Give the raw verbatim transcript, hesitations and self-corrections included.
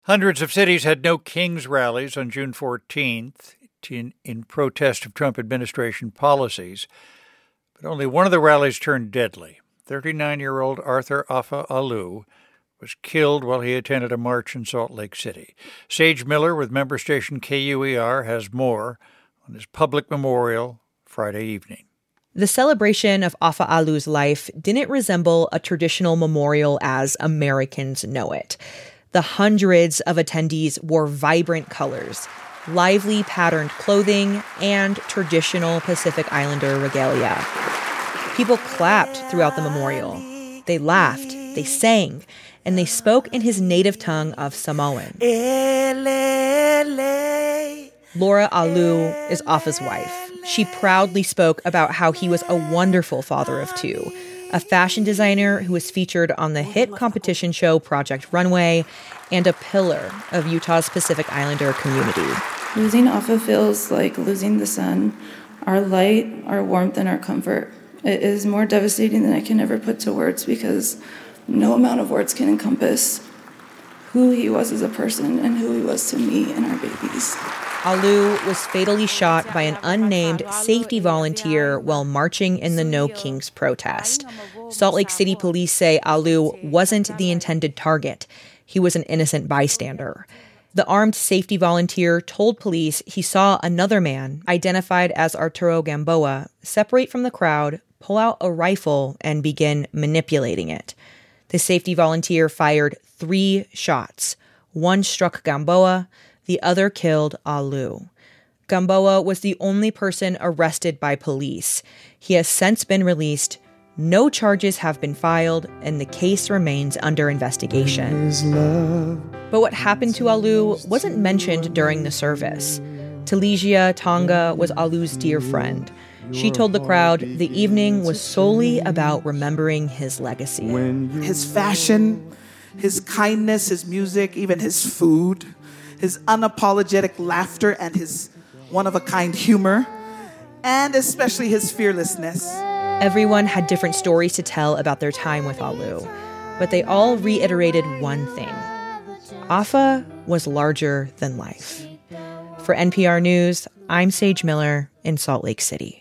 Hundreds of cities had no King's rallies on June fourteenth in, in protest of Trump administration policies. But only one of the rallies turned deadly. thirty-nine-year-old Arthur Afa Alou was killed while he attended a march in Salt Lake City. Sage Miller with member station K U E R has more on his public memorial Friday evening. The celebration of Afa Alou's life didn't resemble a traditional memorial as Americans know it. The hundreds of attendees wore vibrant colors, lively patterned clothing, and traditional Pacific Islander regalia. People clapped throughout the memorial. They laughed, they sang, and they spoke in his native tongue of Samoan. Laura Alou is Afa's wife. She proudly spoke about how he was a wonderful father of two, a fashion designer who was featured on the hit competition show Project Runway, and a pillar of Utah's Pacific Islander community. Losing Afa feels like losing the sun, our light, our warmth, and our comfort. It is more devastating than I can ever put to words because no amount of words can encompass who he was as a person and who he was to me and our babies. Alou was fatally shot by an unnamed safety volunteer while marching in the No Kings protest. Salt Lake City police say Alou wasn't the intended target. He was an innocent bystander. The armed safety volunteer told police he saw another man, identified as Arturo Gamboa, separate from the crowd, pull out a rifle, and begin manipulating it. The safety volunteer fired three shots. One struck Gamboa, the other killed Alou. Gamboa was the only person arrested by police. He has since been released. No charges have been filed, and the case remains under investigation. But what happened to Alou wasn't mentioned during the service. Talesia Tonga was Alou's dear friend. She told the crowd the evening was solely about remembering his legacy. His fashion, his kindness, his music, even his food, his unapologetic laughter, and his one-of-a-kind humor, and especially his fearlessness. Everyone had different stories to tell about their time with Alou, but they all reiterated one thing. Afa was larger than life. For N P R News, I'm Sage Miller in Salt Lake City.